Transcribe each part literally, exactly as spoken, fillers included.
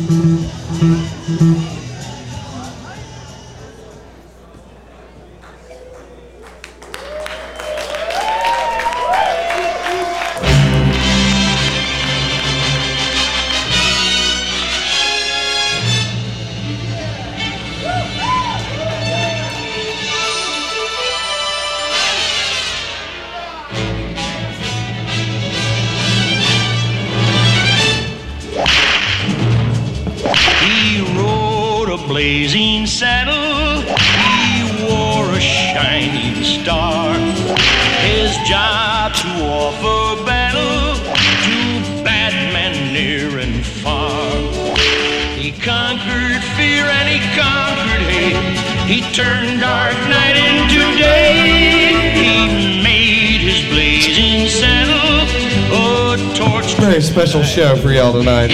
Blazing saddle, he wore a shining star. His job to offer battle to bad men near and far. He conquered fear and he conquered hate. He turned dark night into day. He made his blazing saddle a torch. Very special show for y'all tonight.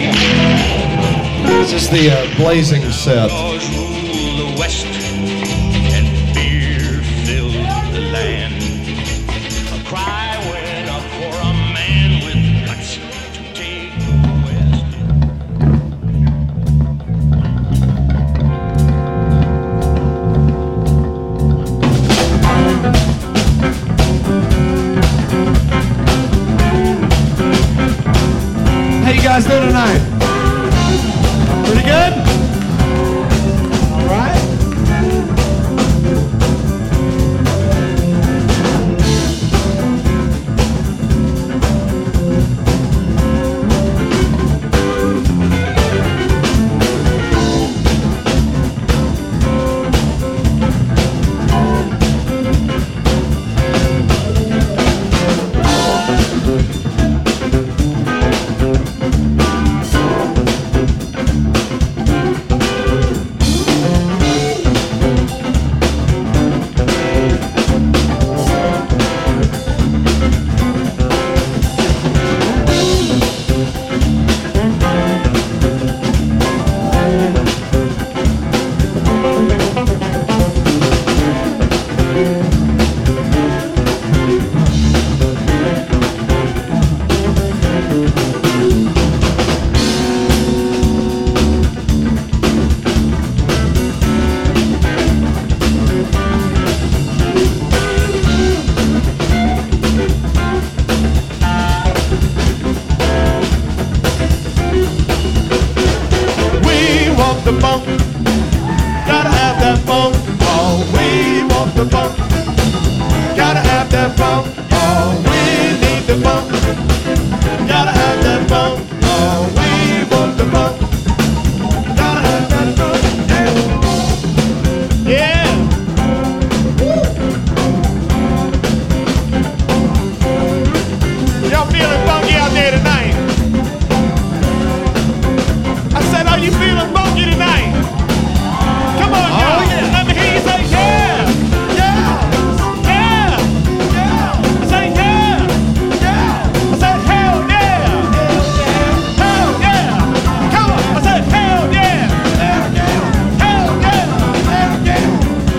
This is the uh, blazing set. The West and fear filled the land. A cry went up for a man with guts to take the West. How you guys doing tonight? Pretty good? All right. The funk, gotta have that funk. Oh, we want the funk, gotta have that funk. Oh, we need the funk, gotta have that funk. Oh, we want the funk, gotta have that funk. Yeah, yeah. Y'all feeling funky out there tonight? I said, are you feeling funky tonight? Come on, y'all. Oh, yeah. Let me hear you say, yeah, yeah, yeah, yeah. I say, yeah, yeah. I said, hell yeah, hell yeah. Come on. I said, hell yeah, hell yeah, hell yeah, hell yeah.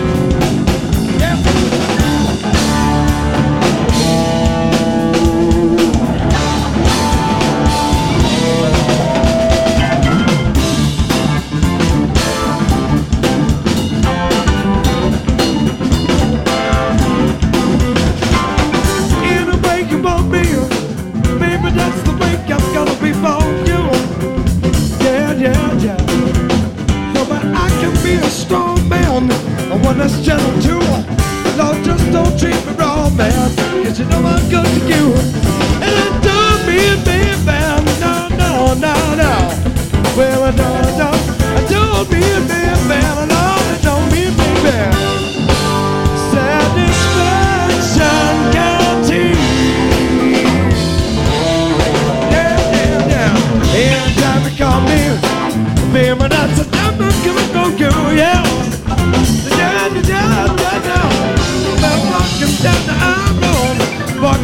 One that's gentle too. Lord, just don't treat me wrong, man. Cause you know I'm good to you. And it don't mean being bad. No, no, no, no. Well, no, no. I don't mean being bad. No, I don't mean being bad. Satisfaction guaranteed. Yeah, yeah, yeah. Anytime you call me, baby, that's a number. Give it, go, go, yeah. Down, down, down, down. Walking down the aisle, walking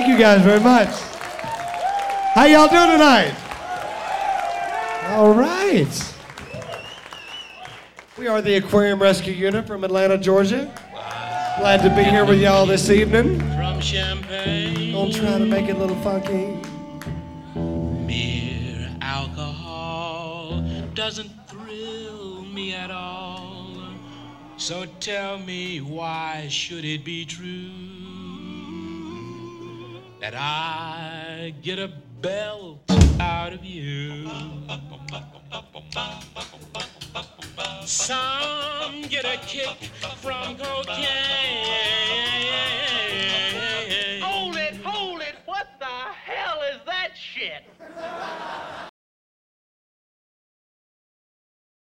Thank you guys very much. How y'all doing tonight? All right. We are the Aquarium Rescue Unit from Atlanta, Georgia. Glad to be here with y'all this evening. From Champagne. Gonna try to make it a little funky. Mere alcohol doesn't thrill me at all. So tell me, why should it be true that I get a belt out of you? Some get a kick from cocaine.